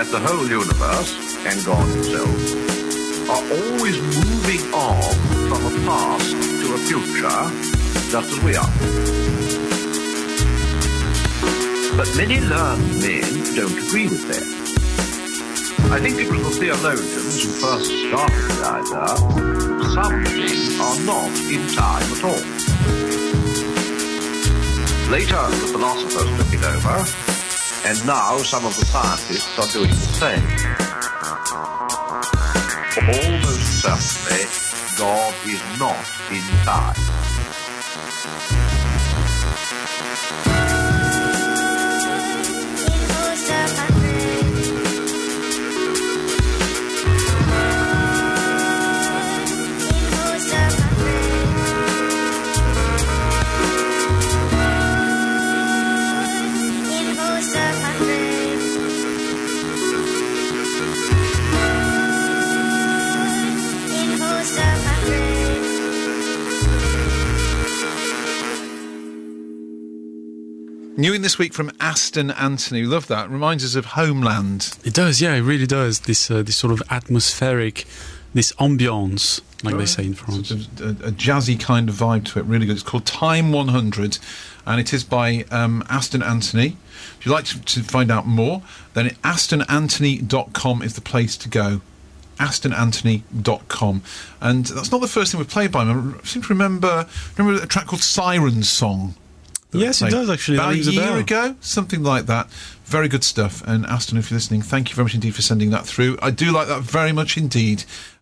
that the whole universe, and God himself, are always moving on from a past to a future, just as we are. But many learned men don't agree with that. I think it was the theologians who first started the idea that some things are not in time at all. Later, the philosophers took it over, and now some of the scientists are doing the same. Almost certainly, God is not in time. New in this week from Aston Anthony. Love that. Reminds us of Homeland. It does, yeah, it really does. This sort of atmospheric, this ambiance, like they say in France. Sort of a jazzy kind of vibe to it. Really good. It's called Time 100, and it is by Aston Anthony. If you'd like to find out more, then astonanthony.com is the place to go. astonanthony.com. And that's not the first thing we've played by him. I seem to remember a track called Siren's Song. Yes, it does, actually. About a year ago, something like that. Very good stuff. And Aston, if you're listening, thank you very much indeed for sending that through. I do like that very much indeed.